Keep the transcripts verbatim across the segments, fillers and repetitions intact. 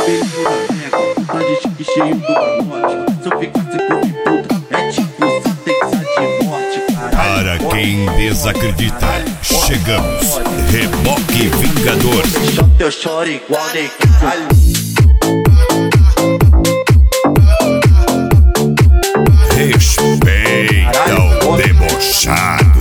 cabelinho mega, tá de chique cheio do malote. Se eu ficasse com puta, é tipo sentença de morte, caralho. Para quem desacredita, chegamos, Reboque Vingador. Deixa teu choro igual neguinho. Respeita o debochado.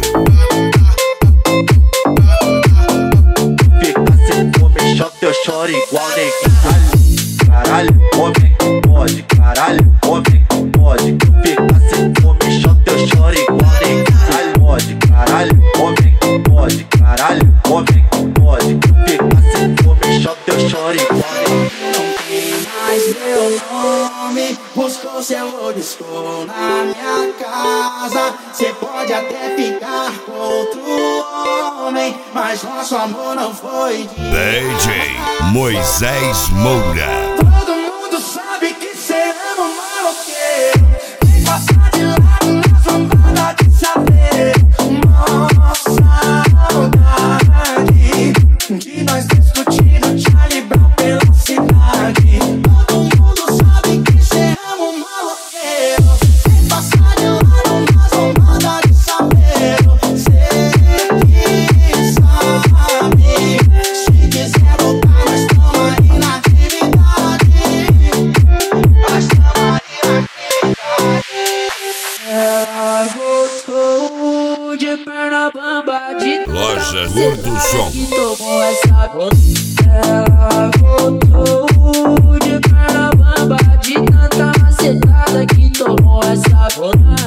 Fica sem fome, deixa teu choro igual neguinho. Caralho, homem que pode, caralho, homem que pode. Fica sem fome, deixa teu choro igual neguinho. Pode, caralho, homem que pode, caralho, homem que pode. Fica sem fome, deixa teu choro igual neguinho. Mas meu nome, buscou seu old school na minha casa. Cê pode até ficar com outro homem, mas nosso amor não foi de D J Moisés Moura. Todo mundo sabe que cê ama um maloqueiro. Vem passar de lado na zombada de saber. Nossa saudade de nós discutindo Charlie Brown pela cidade. Todo mundo sabe que cê ama um maloqueiro. Vem passar de lado na zombada de saber. Cê que sabe. Se quiser voltar, nós tamo aí na atividade. Nós tamo aí na atividade. Ela voltou de perna bamba de Loja Gordo Som. que tomou essa. Ela voltou de perna bamba de tanta macetada que tomou essa.